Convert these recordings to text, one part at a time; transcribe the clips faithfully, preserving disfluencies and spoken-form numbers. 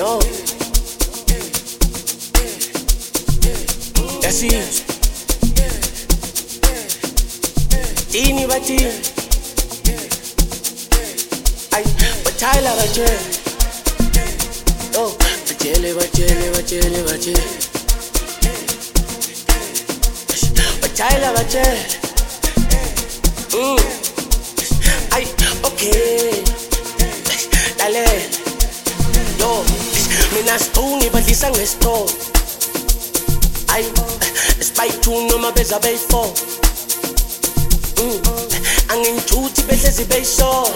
no. Yasizwe ini bathini ay bathala batshele oh batshele batshele batshele batshele bathala batshele mm ay okay dale yo mina stone badlisa ngesitolo ay spike two noma beza bay four mm anginthuthi behlezi bayisho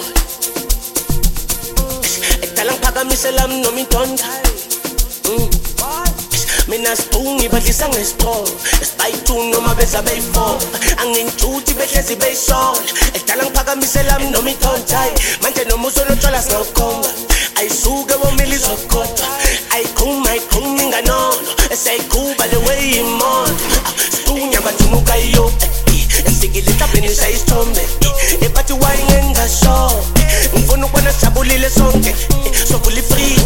ekhala ngiphakamisela noma intonda mm mina spoon ibadlisa ngesitolo spike two noma beza bay four anginthuthi behlezi bayisho ekhala ngiphakamisela noma intonda manje noma uzolotshwala sinokhomba ayisuke bomili zokodwa ayikhuma ayikhuma inganono esayikhuba le way imoto stunya bathumuka yo esikile tabeni sayisithombe ebathi wayingengasho ngifuna ukubona sijabulile sonke sokuli free